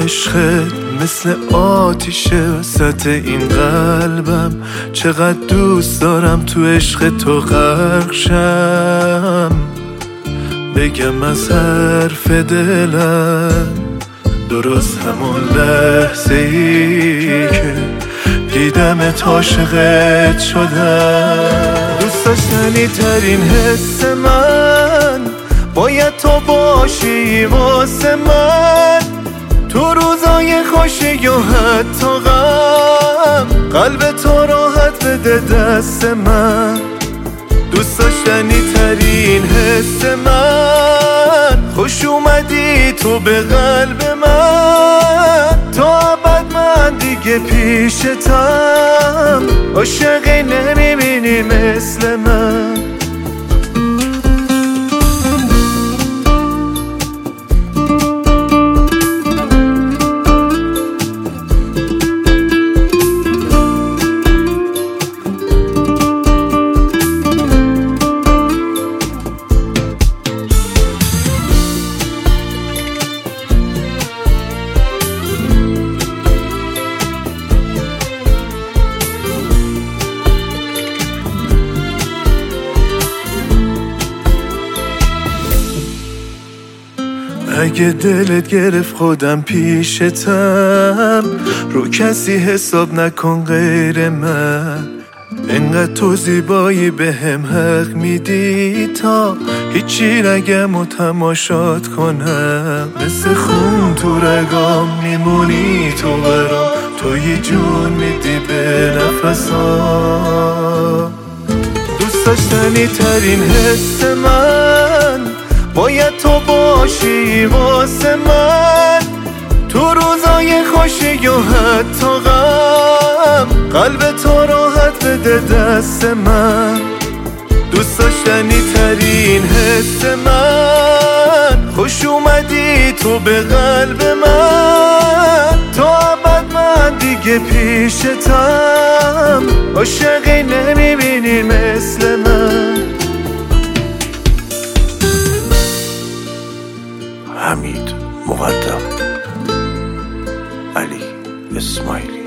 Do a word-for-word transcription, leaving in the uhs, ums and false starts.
عشقت مثل آتیشه وسط این قلبم. چقدر دوست دارم تو عشق تو غرق شم، بگم از حرف دلم درست همون لحظه ای که دیدمت عاشقت شدم. دوست داشتنی ترین حس من باید تو باشی واسه من، تو روزای خوشی یا حتی غم قلب تو راحت بده دست من. دوست داشتنی ترین حس من، خوش اومدی تو به قلب من، تا ابد من دیگه پیشتم، عاشقی نمیبینی مثل من. اگه دلت گرفت خودم پیشتم، رو کسی حساب نکن غیر من. انقدر تو زیبایی به هم حق میدی تا هیچی نگم و تماشات کنم. مثل خون تو رگام میمونی تو برام، تو یه جون میدی به نفسام. دوست داشتنی ترین حس من باید تو باشی واسه من، تو روزای خوشی یا حتی غم قلب تو راحت بده دست من. دوست داشتنی ترین حس من، خوش اومدی تو به قلب من، تا ابد من دیگه پیشتم، عاشقی نمیبینی مثل من. حمید مقدم، علی اسماعیلی.